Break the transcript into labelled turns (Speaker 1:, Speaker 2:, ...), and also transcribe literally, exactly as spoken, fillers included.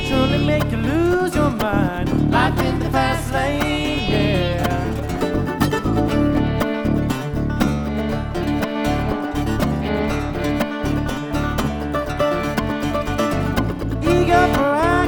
Speaker 1: surely make you lose your mind. Life in the fast lane.